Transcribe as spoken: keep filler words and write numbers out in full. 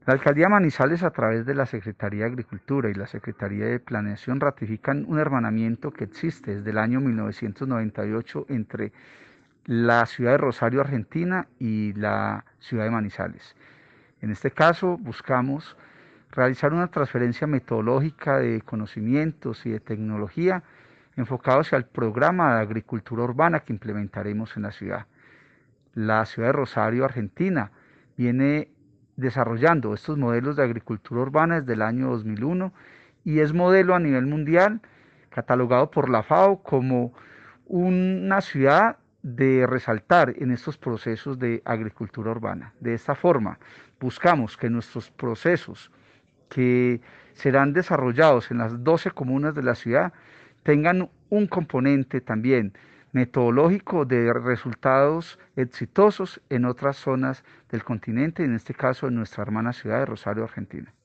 La Alcaldía de Manizales, a través de la Secretaría de Agricultura y la Secretaría de Planeación, ratifican un hermanamiento que existe desde el año mil novecientos noventa y ocho entre la ciudad de Rosario, Argentina, y la ciudad de Manizales. En este caso, buscamos realizar una transferencia metodológica de conocimientos y de tecnología enfocados al programa de agricultura urbana que implementaremos en la ciudad. La ciudad de Rosario, Argentina, viene desarrollando estos modelos de agricultura urbana desde el año dos mil uno y es modelo a nivel mundial, catalogado por la FAO como una ciudad de resaltar en estos procesos de agricultura urbana. De esta forma, buscamos que nuestros procesos que serán desarrollados en las doce comunas de la ciudad tengan un componente también metodológico de resultados exitosos en otras zonas del continente, en este caso en nuestra hermana ciudad de Rosario, Argentina.